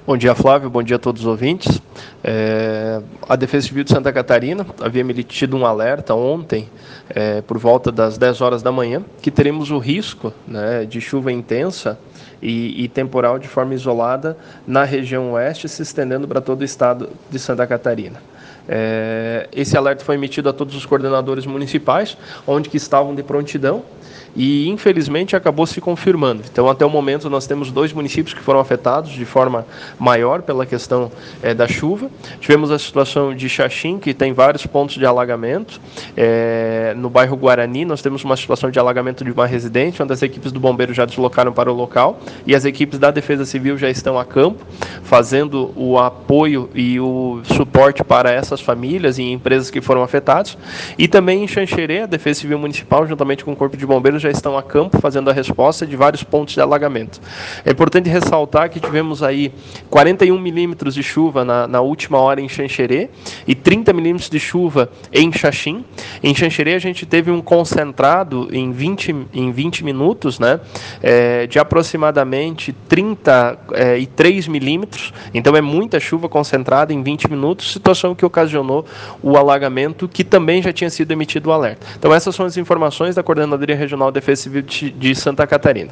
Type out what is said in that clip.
Bom dia, Flávio. Bom dia a todos os ouvintes. A Defesa Civil de Santa Catarina havia emitido um alerta ontem, por volta das 10 horas da manhã, que teremos o risco, né, de chuva intensa e temporal de forma isolada na região oeste, se estendendo para todo o estado de Santa Catarina. Esse alerta foi emitido a todos os coordenadores municipais, onde que estavam de prontidão, e infelizmente acabou se confirmando. Então, até o momento, nós temos 2 municípios que foram afetados de forma maior pela questão da chuva. Tivemos a situação de Xaxim, que tem vários pontos de alagamento. No bairro Guarani, nós temos uma situação de alagamento de uma residência, onde as equipes do bombeiro já deslocaram para o local, e as equipes da Defesa Civil já estão a campo, fazendo o apoio e o suporte para essas famílias e empresas que foram afetadas. E também em Xanxerê, a Defesa Civil Municipal, juntamente com o Corpo de Bombeiros, já estão a campo fazendo a resposta de vários pontos de alagamento. É importante ressaltar que tivemos aí 41 milímetros de chuva na última hora em Xanxerê e 30 milímetros de chuva em Xaxim. Em Xanxerê a gente teve um concentrado em 20 minutos, né, de aproximadamente 33 milímetros. Então é muita chuva concentrada em 20 minutos, situação que ocasionou o alagamento, que também já tinha sido emitido o alerta. Então essas são as informações da Coordenadoria Regional de Defesa Civil de Santa Catarina.